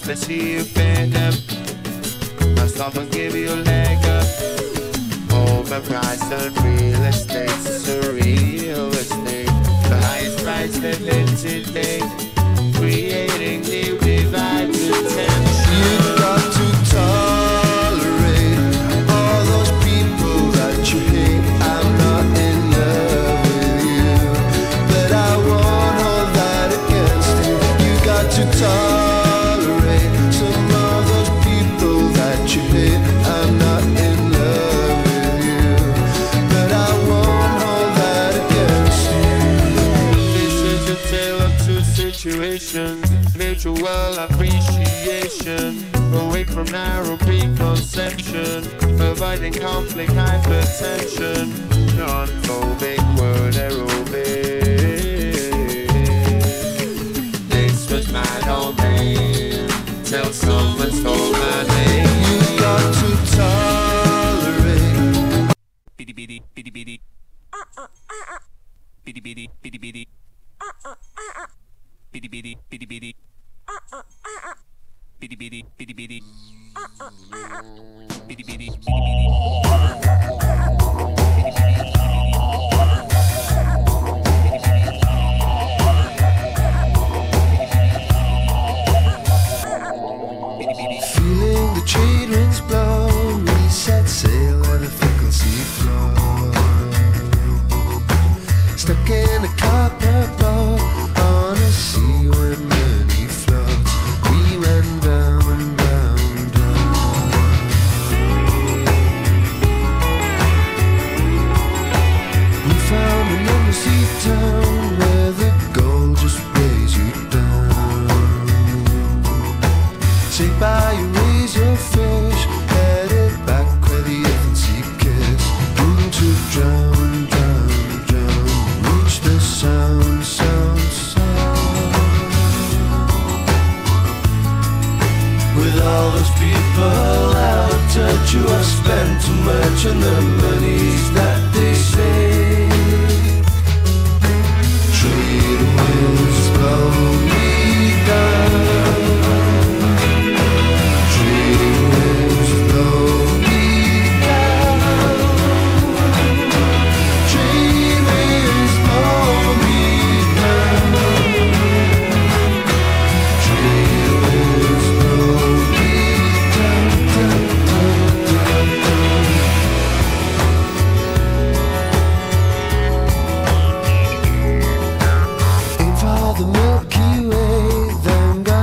Let's see you fed up. Now someone give you a leg up. Overpriced on real estate, surreal estate. The highest price they've hit today. Creating new divide potential. You've got to tolerate all those people that you hate. I'm not in love with you, but I won't hold that against you. You got to tolerate some of those people that you hate. I'm not in love with you, but I won't hold that against you. This is a tale of two situations. Mutual appreciation, away from narrow preconception, avoiding conflict, hypertension, non-phobic word aerobic. This was my domain, till someone stole my name. You got to tolerate. Bitty bitty bitty bitty. Bitty bitty bitty bitty. Bitty bitty bitty bitty. Bitty bitty bitty bitty. Bitty bitty bitty bitty. Feeling the trade winds blow, we set sail on a fickle sea floor. Stuck in a copper boat on a sea where many floats. We went down, down, down. We found an undersea town where the gold just weighs you down. Say bye, you raise your fish, headed back where the infancy kiss. Room to drown, drown, drown. Reach the sound, sound, sound. With all those people out of touch who have spent too much on the monies that they say.